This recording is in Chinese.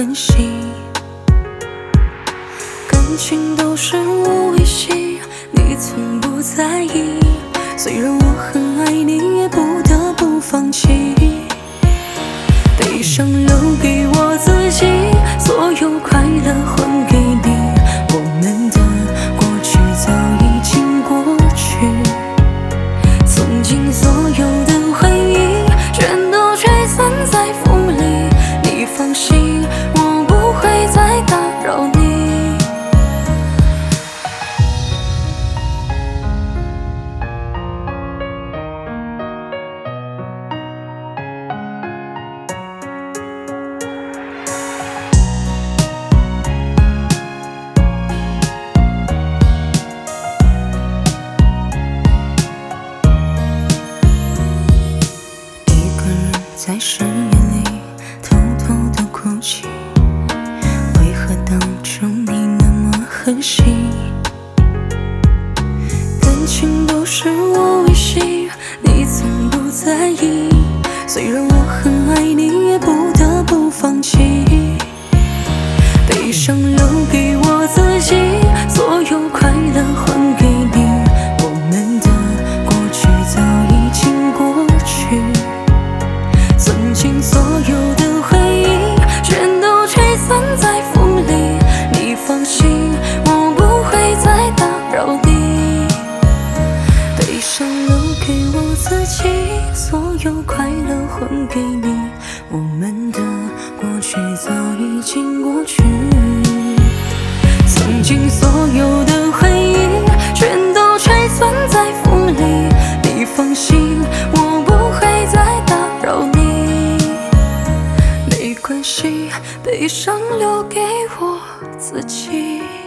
痕迹，感情都是无意隙，你从不在意。虽然我很爱你，也不得不放弃。悲伤留给我自己，所有快乐还给你。我们的过去早已经过去，曾经所有的回忆全都吹散在风里。你放心，我不会再打扰你。在深夜里偷偷的哭泣，为何当初你那么狠心？感情都是无意隙，你从不在意。虽然我很爱你，也不得不放弃。悲伤留给我自己，所有快乐还给你。我们的过去早已经过去，曾经所有的回忆全都吹散在风里。你放心，我不会再打扰你。悲伤留给我自己，所有快乐还给你。我们的过去早已经过去，曾经所有的回忆全都吹散在风里。你放心，我不会再打扰你。没关系，悲伤留给我自己。